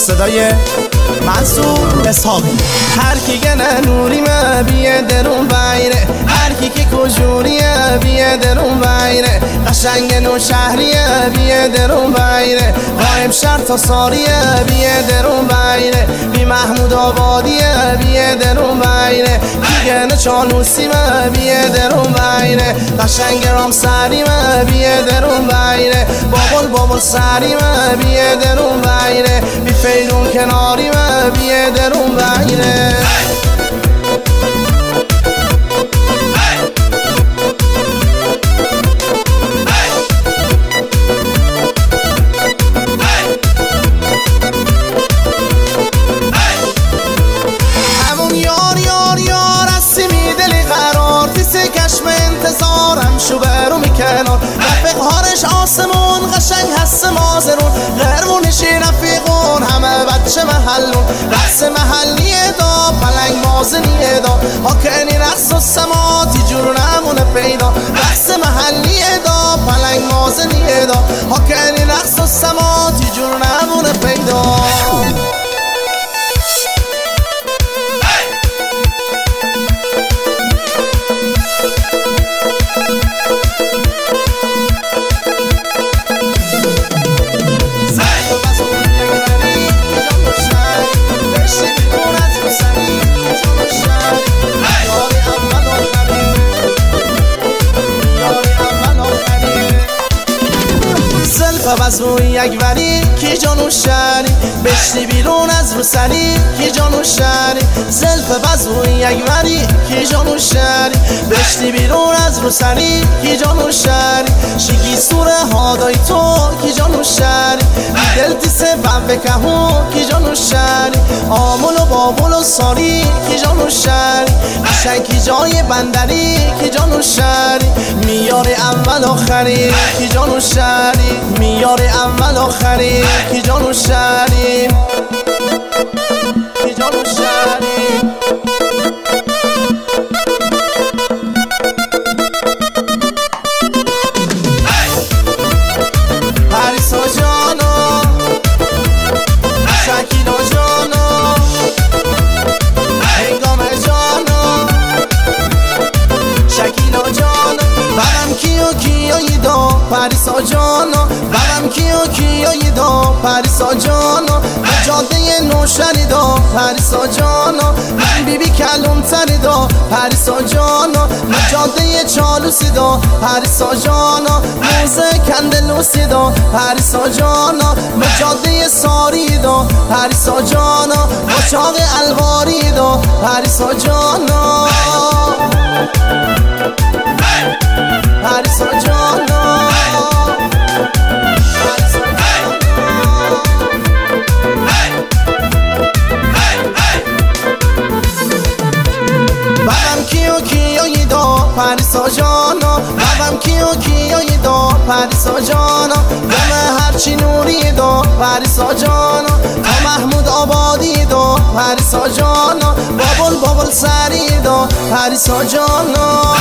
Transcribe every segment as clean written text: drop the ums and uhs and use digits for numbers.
صدای منصور اسحاقی. هر کی گنه نوری ما بیه درون بایره، هر کی که کجوریه بیه درون بایره، قشنگ نو شهریه بیه درون بایره، قائم شهر تا ساریه بیه درون بایره، بی محمود آبادیه بیه درون بایره، کی گنه چالوسی ما بیه درون بایره، قشنگ رام سری ما بیه درون بایره، بابل سری ما بیه درون بایره، بی فیدون کناری ما بیه درون بایره. همون یار یار یار هستی میدلی قرار، تیس کشم انتظارم شو برو میکنار، رفیق هارش آسمون قشنگ هست مازرون، غرمونشی رفیقون همه بچه محلون، رقص محلیه دا پلنگ مازنیه دا، حاکنی رقص و سماتی جور نمونه پیدا، رقص محلیه دا پلنگ مازنیه دا، حاکنی رقص و سماتی جور نمونه پیدا. وزو یک وری کی جانو شری، بشتی بیرون از رو سری کی جانو شری، زلف وزو یک وری کی جانو شری، بشتی بیرون از رو سری کی جانو شری، شیگی سوره هادای تو کی جانو شری، دل تیسه بم کهو کی جانو شری، آمول و بابول و ساری کی جانو شری، شنکی جای بندری کی جانو شری، میار اول آخری کی جانو شری، میار اول آخری کی جانو شری، کی جانو شری. پریسا جانا شکیلا جانا هنگام جانا شکیلا جانا، برم کیو کیایی دا پریسا جانا، برم کیو کیایی دا پریسا جانا، جاده نوشری دا پریسا جانا، من بی بی کلون تری دا پریسا جانا، جاده چالوسی دا پریسا جانا، موزه کندلوسی دا پریسا جانا، جاده ساری دا پریسا جانا، بچاق الواری دا پریسا جانا، پریسا جانا، پریسا جانا. بابم کیو کیایی دا پریسا جانا، بابم کیو کیایی دا پریسا جانا، دم هرچی نوری دا پریسا جانا، تا محمود آبادی دا پریسا جانا، بابل سری دا پریسا جانا.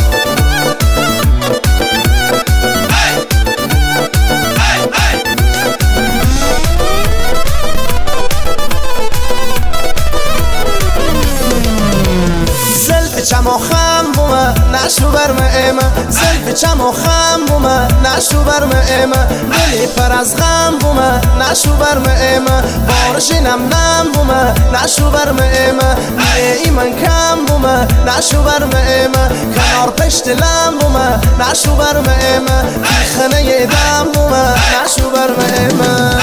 چما خم بومه نشو برمه ایمه، زلف چما خم بومه نشو برمه ایمه، دلی پر از غم بومه نشو برمه ایمه، بارشینم نم بومه نشو برمه ایمه، ایمن کم بومه نشو برمه ایمه، کنار پشت لم بومه نشو برمه ایمه، خنه دم بومه نشو برمه ایمه.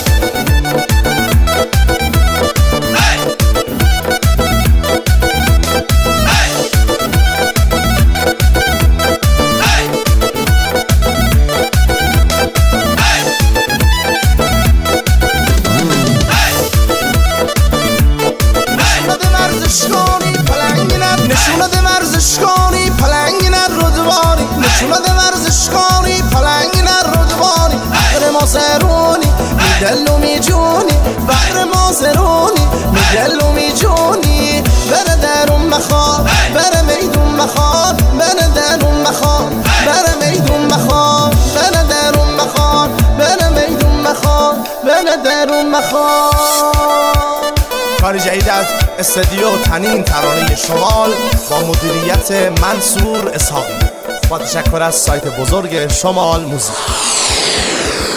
نشونه ورزشکاری پلنگ نر رودواری، نشونه ورزشکاری پلنگ نر رودواری، اخر ما سرونی دلو دل درون مخوان. کار جدید از استودیو تنین ترانه شمال با مدیریت منصور اسحاقی با تشکر از سایت بزرگ شمال موزیک.